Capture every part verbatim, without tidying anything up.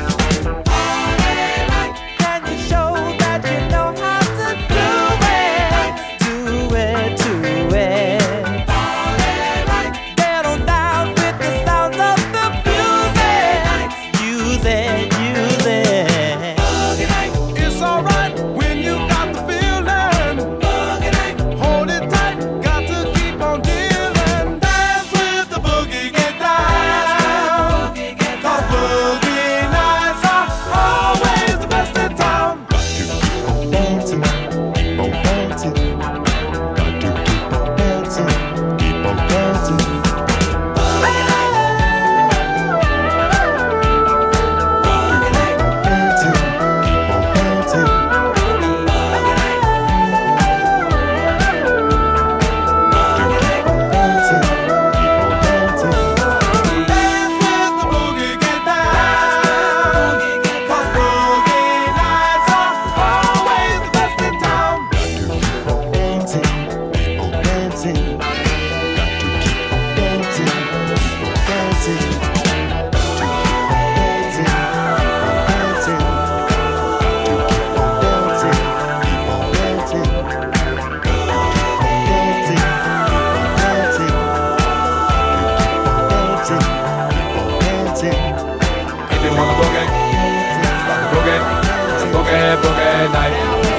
boogie, boogie night.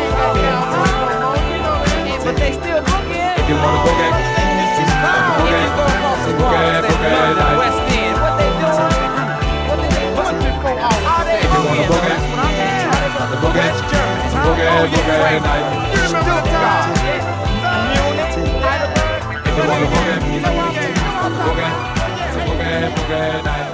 But they still boogie. If you wanna boogie, boogie, boogie, boogie night. West End, what they doing? What they doing for all day? If you wanna boogie, the boogie, boogie, boogie night. Stuttgart, Munich, Heidelberg. If you wanna boogie, boogie, boogie, boogie night.